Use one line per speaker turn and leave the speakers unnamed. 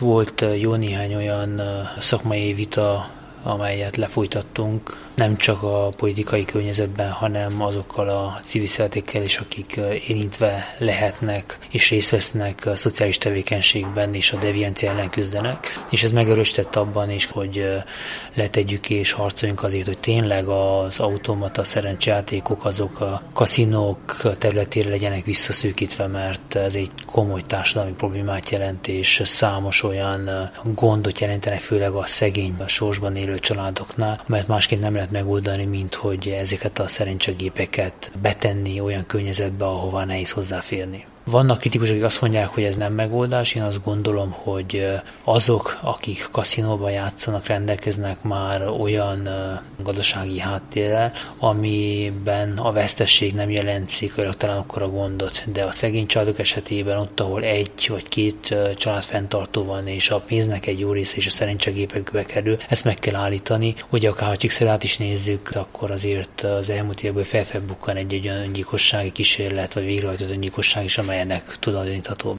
volt jó néhány olyan szakmai vita, amelyet lefolytattunk, nem csak a politikai környezetben, hanem azokkal a civil szervezetekkel is, akik érintve lehetnek és részt vesznek a szociális tevékenységben és a deviancia ellen küzdenek. És ez megerősített abban is, hogy letegyük és harcoljunk azért, hogy tényleg az automata szerencsejátékok azok a kaszinók területére legyenek visszaszűkítve, mert ez egy komoly társadalmi problémát jelent, és számos olyan gondot jelentenek, főleg a szegény, a sorsban élő családoknál, amelyet másként nem lehet megoldani, mint hogy ezeket a szerencsegépeket betenni olyan környezetbe, ahová nehéz hozzáférni. Vannak kritikusok, akik azt mondják, hogy ez nem megoldás. Én azt gondolom, hogy azok, akik kaszinóban játszanak, rendelkeznek már olyan gazdasági háttérrel, amiben a vesztesség nem jelent pszichológiailag talán akkora gondot. De a szegény családok esetében ott, ahol egy vagy két családfenntartó van, és a pénznek egy jó része és a szerencsegépekbe kerül, ezt meg kell állítani. Ugye akár ha Csíkszeredát is nézzük, akkor azért az elmúlt évekből felfelbukkan egy olyan öngyilkossági kísérlet, vagy végrehajtott öngyilkosság is, amely ennek tulajdonítható.